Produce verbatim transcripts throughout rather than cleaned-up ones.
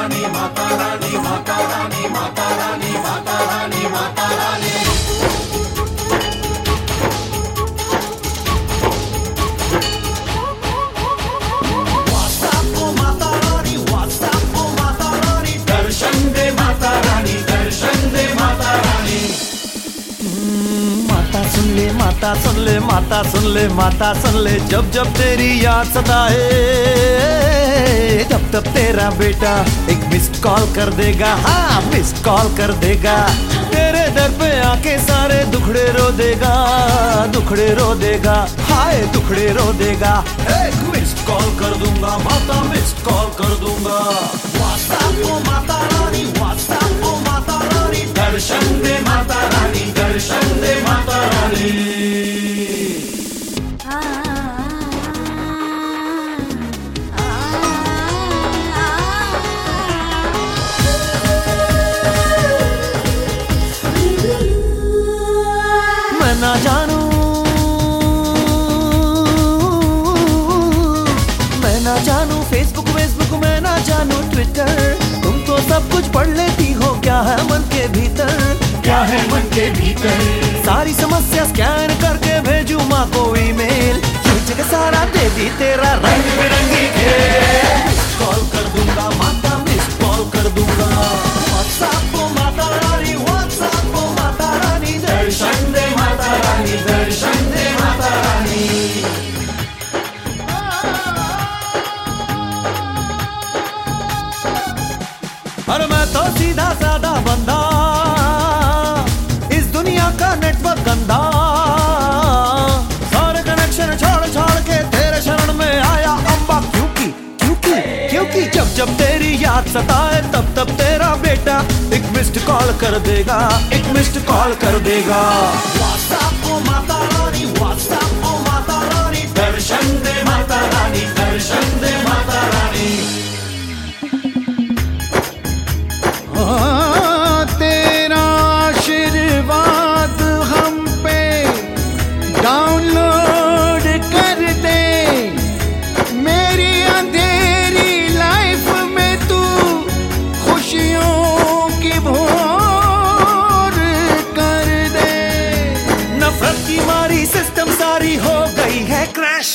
रानी माता रानी माता रानी माता रानी माता रानी माता रानी। दर्शन दे माता रानी, दर्शन दे माता रानी। माता सुन ले, माता सुन ले, माता सुन ले, माता सुन ले, जब जब तेरी याद सताए, तब तब तेरा बेटा एक मिस कॉल कर देगा। हाँ, मिस कॉल कर देगा। तेरे दर पे आके सारे दुखड़े रो देगा, दुखड़े रो देगा, हाय दुखड़े रो देगा। एक मिस कॉल कर दूंगा माता, मिस कॉल कर दूंगा। व्हाट्सएप को माता रानी, व्हाट्सएप को माता रानी, दर्शन दे माता रानी, दर्शन दे माता रानी। मैं ना जानू, मैं ना जानू फेसबुक फेसबुक, मैं ना जानू ट्विटर, तुम तो सब कुछ पढ़ लेती हो, क्या है मन के भीतर, क्या है मन के भीतर। सारी समस्या स्कैन करके भेजू माँ को ईमेल, जगह सारा दे दी तेरा रंग बिरंगी खेल। मिस कॉल कर दूंगा माता, मिस कॉल कर दूंगा। व्हाट्सएप को माता रानी, व्हाट्सएप को माता रानी, दर्शन दे माता रानी, दर्शन दे माता रानी। और मैं तो सीधा साधा बंदा, इस दुनिया का नेटवर्क गंदा, सारे कनेक्शन छोड़ छोड़ के तेरे शरण में आया अम्बा। क्योंकि क्योंकि क्योंकि जब जब तेरी याद सताए, तब तब तेरा बेटा एक मिस्ड कॉल कर देगा, एक मिस्ड कॉल कर देगा। व्हाट्सएप को माता रानी, व्हाट्सएप को माता रानी, दर्शन दे माता रानी, दर्शन दे माता रानी। तेरा आशीर्वाद हम पे डाउनलोड कर दे, मेरी अंधेरी लाइफ में तू खुशियों की भोर कर दे। नफरत की मारी सिस्टम सारी हो गई है क्रैश,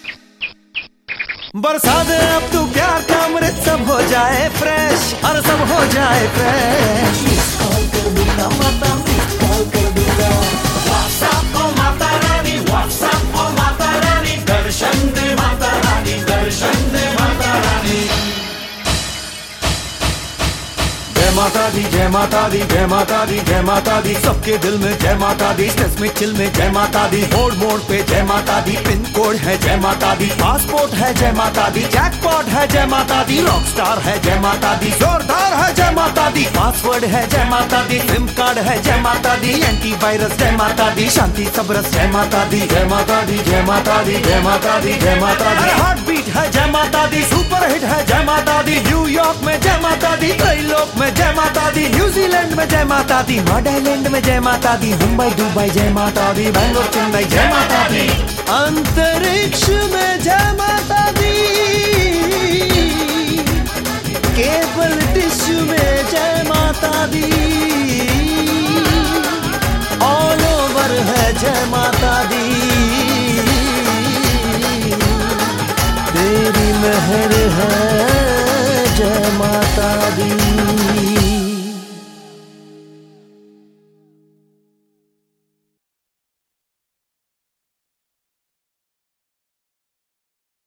बरसा दे अब तू प्यार का अमृत, सब हो जाए फ्रेश, और सब हो जाए फ्रेश। मिस कॉल कर दूंगा माता, मिस कॉल कर दूंगा। व्हाट्सएप को माता रानी, व्हाट्सएप को माता रानी, दर्शन दे माता रानी, दर्शन दे माता रानी। जय माता दी, जय माता दी, जय माता दी, जय माता दी, सबके दिल में जय माता दी, स्ट्रेस में चिल में जय माता दी, मोड़ मोड़ पे जय माता दी, पिन कोड है जय माता दी, पासपोर्ट है जय माता दी, जैकपॉट है जय माता दी, रॉक स्टार है जय माता दी, जोरदार है जय माता दी, पासवर्ड है जय माता दी, सिम कार्ड है जय माता दी, एंटीवायरस जय माता दी, शांति सबरस जय माता दी, जय माता दी, जय माता दी, जय माता दी, जय माता दी। हार्ट बीट है जय माता दी, सुपर हिट है जय माता दी, न्यूयॉर्क में जय माता दी, त्रैलोक में जय माता दी, न्यूजीलैंड में जय माता दी, नागालैंड में जय माता दी, मुंबई दुबई जय माता दी, बैंगलोर चेन्नई जय माता दी, अंतरिक्ष में जय माता दी, केबल टिश्यू में जय माता दी, ऑल ओवर है जय माता दी, तेरी मेहर है जय माता दी।